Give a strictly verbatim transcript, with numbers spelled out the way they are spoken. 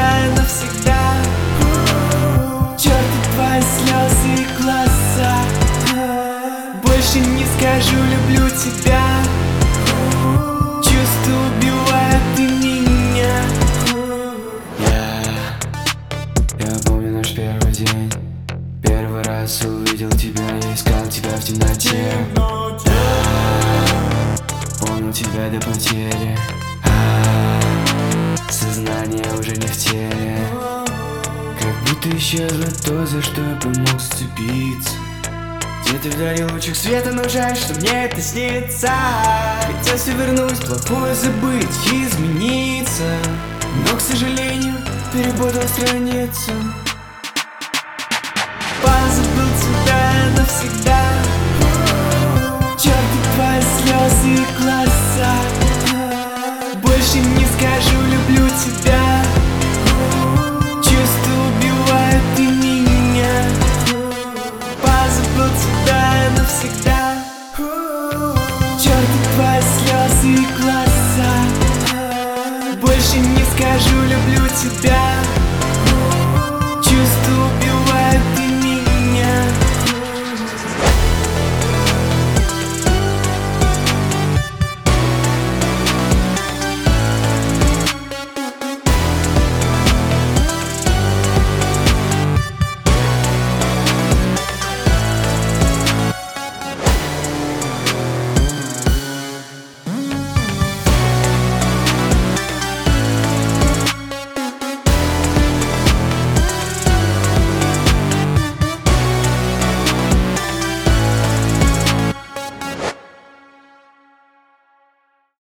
тебя навсегда. Черту твои слезы и глаза. Больше не скажу люблю тебя. Чувства убивают и меня. Я, я помню наш первый день. Первый раз увидел тебя, я искал тебя в темноте. Помню тебя до потери. А, сознание уже не в теле. Как будто исчезло то, за что я помог сцепиться. Где-то вдали лучик света, но жаль, что мне это снится. Хотелось вернуть, плохое забыть, измениться. Но, к сожалению, перепутал страницу. Позабыл тебя навсегда. Черту твои слезы и глаза. Больше не скажу люблю тебя. Чувства убивают и меня. Позабыл тебя навсегда. Черту твои слезы и глаза. Больше не скажу люблю тебя.